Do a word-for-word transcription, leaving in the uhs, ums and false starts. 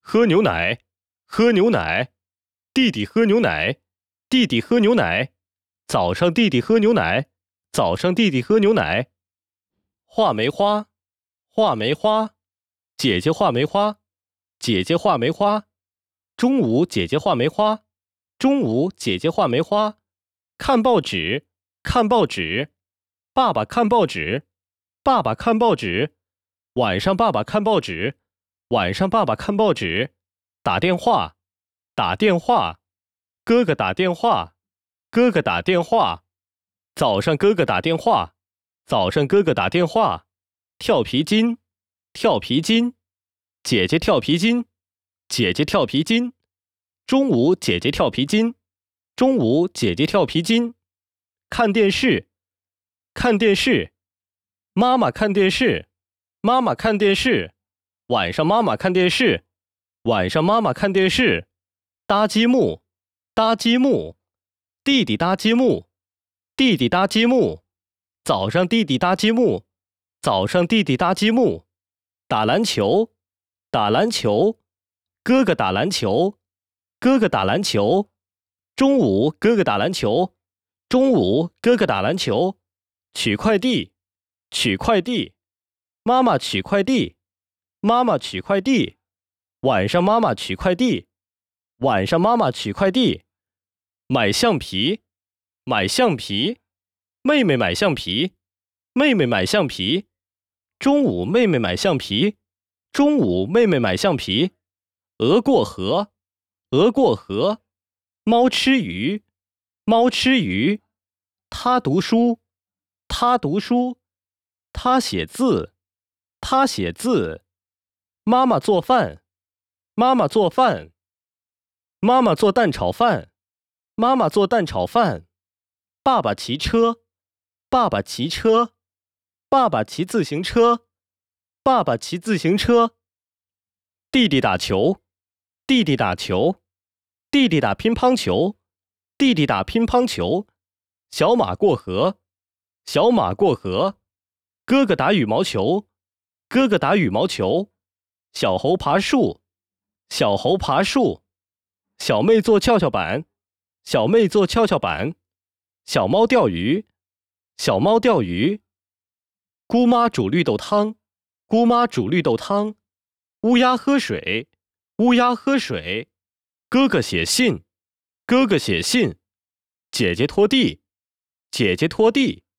喝牛奶，喝牛奶，弟弟喝牛奶，弟弟喝牛奶，早上弟弟喝牛奶，早上弟弟喝牛奶。画梅花，画梅花，姐姐画梅花，姐姐画梅花。中午姐姐画梅花，中午姐姐画梅花。看报纸，看报纸，爸爸看报纸，爸爸看报纸。晚上爸爸看报纸，晚上爸爸看报纸。打电话，打电话，哥哥打电话，哥哥打电话。早上哥哥打电话，早上哥哥打电话。跳皮筋，跳皮筋，姐姐跳皮筋，姐姐跳皮筋。中午姐姐跳皮筋，中午姐姐跳皮筋。看电视，看电视，妈妈看电视，妈妈看电视。晚上妈妈看电视，晚上妈妈看电视。搭积木，搭积木，弟弟搭积木，弟弟搭积木。早上弟弟搭积木，早上弟弟搭积木。打篮球，打篮球，哥哥打篮球，哥哥打篮球。中午哥哥打篮球，中午哥哥打篮球。取快递，取快递，妈妈取快递，妈妈取快递。晚上妈妈取快递，晚上妈妈取快递。买橡皮，买橡皮，妹妹买橡皮，妹妹买橡皮。中午妹妹买橡皮，中午妹妹买橡皮。鹅过河，鹅过河，猫吃鱼，猫吃鱼。他读书，他读书，他写字，他写字。妈妈做饭，妈妈做饭，妈妈做蛋炒饭，妈妈做蛋炒饭。爸爸骑车，爸爸骑车，爸爸骑自行车，爸爸骑自行车。弟弟打球，弟弟打球，弟弟打乒乓球，弟弟打乒乓球。小马过河，小马过河，哥哥打羽毛球，哥哥打羽毛球。小猴爬树，小猴爬树，小妹做跷跷板，小妹做跷跷板。小猫钓鱼，小猫钓鱼。姑妈煮绿豆汤，姑妈煮绿豆汤。乌鸦喝水，乌鸦喝水。哥哥写信，哥哥写信。姐姐拖地，姐姐拖地。